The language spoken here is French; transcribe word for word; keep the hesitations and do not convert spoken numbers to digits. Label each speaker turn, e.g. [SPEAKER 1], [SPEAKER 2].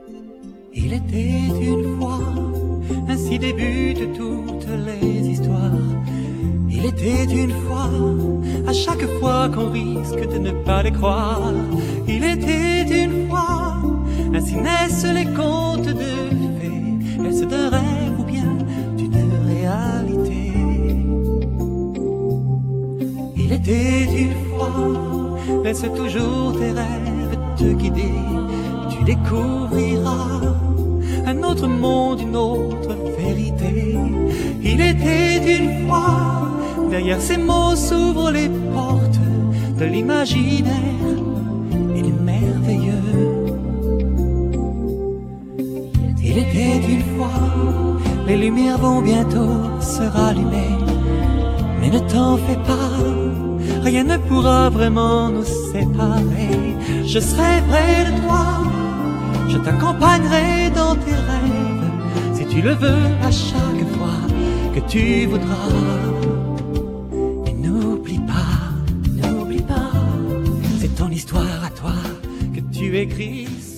[SPEAKER 1] Il était une fois, ainsi débutent toutes les histoires. Il était une fois, à chaque fois qu'on risque de ne pas les croire. Il était une fois, ainsi naissent les contes de fées. Est-ce d'un rêve ou bien d'une réalité? Il était une fois, laisse toujours tes rêves te guider. Tu découvriras un autre monde, une autre vérité. Il était une fois, derrière ces mots s'ouvrent les portes de l'imaginaire et du merveilleux. Il était une fois, les lumières vont bientôt se rallumer. Mais ne t'en fais pas, rien ne pourra vraiment nous séparer. Je serai près de toi, je t'accompagnerai dans tes rêves, si tu le veux, à chaque fois que tu voudras. Et n'oublie pas, n'oublie pas, c'est ton histoire à toi que tu écris.